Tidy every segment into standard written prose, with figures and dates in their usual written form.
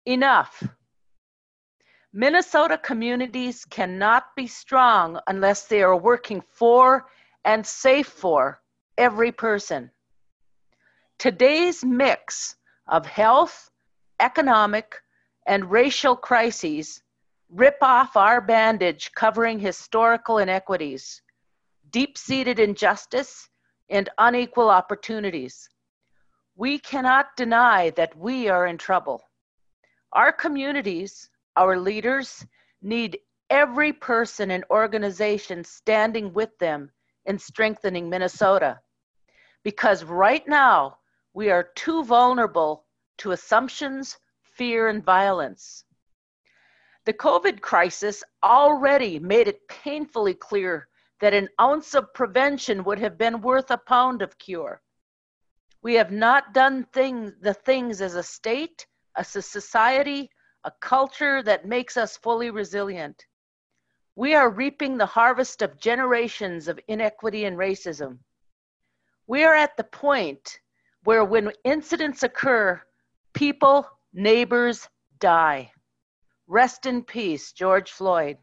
Enough. Minnesota communities cannot be strong unless they are working for and safe for every person. Today's mix of health, economic, and racial crises rip off our bandage covering historical inequities, deep-seated injustice, and unequal opportunities. We cannot deny that we are in trouble. Our communities, our leaders, need every person and organization standing with them in strengthening Minnesota. Because right now, we are too vulnerable to assumptions, fear, and violence. The COVID crisis already made it painfully clear that an ounce of prevention would have been worth a pound of cure. We have not done the things as a state, as a society, a culture that makes us fully resilient. We are reaping the harvest of generations of inequity and racism. We are at the point where when incidents occur, people, neighbors die. Rest in peace, George Floyd.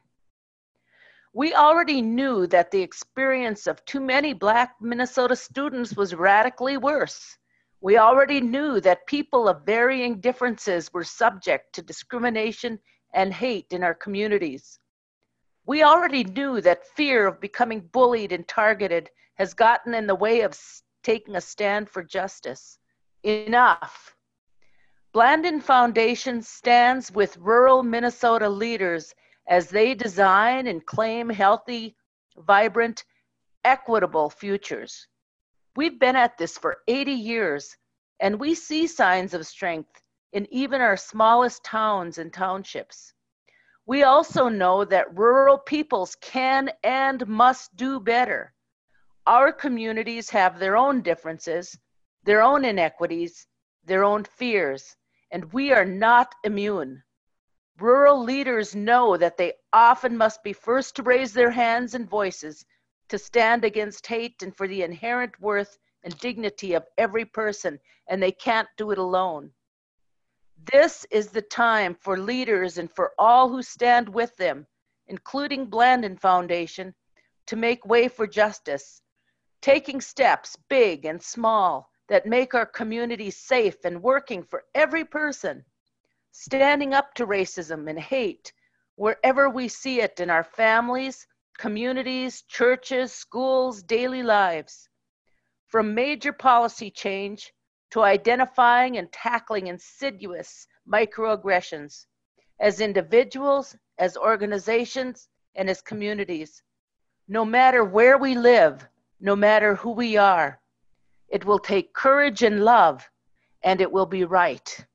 We already knew that the experience of too many Black Minnesota students was radically worse. We already knew that people of varying differences were subject to discrimination and hate in our communities. We already knew that fear of becoming bullied and targeted has gotten in the way of taking a stand for justice. Enough. Blandin Foundation stands with rural Minnesota leaders as they design and claim healthy, vibrant, equitable futures. We've been at this for 80 years, and we see signs of strength in even our smallest towns and townships. We also know that rural peoples can and must do better. Our communities have their own differences, their own inequities, their own fears, and we are not immune. Rural leaders know that they often must be first to raise their hands and voices to stand against hate and for the inherent worth and dignity of every person, and they can't do it alone. This is the time for leaders and for all who stand with them, including Blandin Foundation, to make way for justice, taking steps, big and small, that make our communities safe and working for every person, standing up to racism and hate wherever we see it in our families, communities, churches, schools, daily lives. From major policy change to identifying and tackling insidious microaggressions as individuals, as organizations, and as communities. No matter where we live, no matter who we are, it will take courage and love, and it will be right.